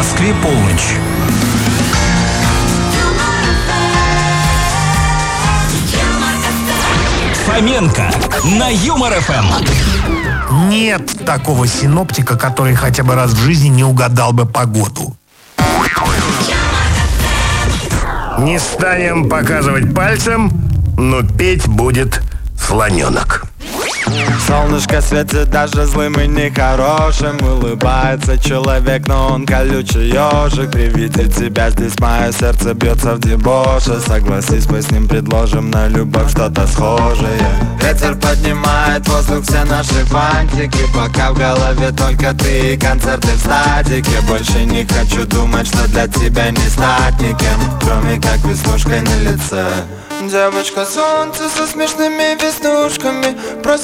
Москве полночь. Фоменко на Юмор ФМ. Нет такого синоптика, который хотя бы раз в жизни не угадал бы погоду. Не станем показывать пальцем, но петь будет слоненок. Солнышко светит даже злым и нехорошим. Улыбается человек, но он колючий ежик. При виде тебя здесь мое сердце бьется в дебоше. Согласись, мы с ним предложим на любовь что-то схожее. Ветер поднимает в воздух все наши фантики, пока в голове только ты и концерты в статике. Больше не хочу думать, что для тебя не стать никем, кроме как веснушкой на лице. Девочка солнце со смешными веснушками.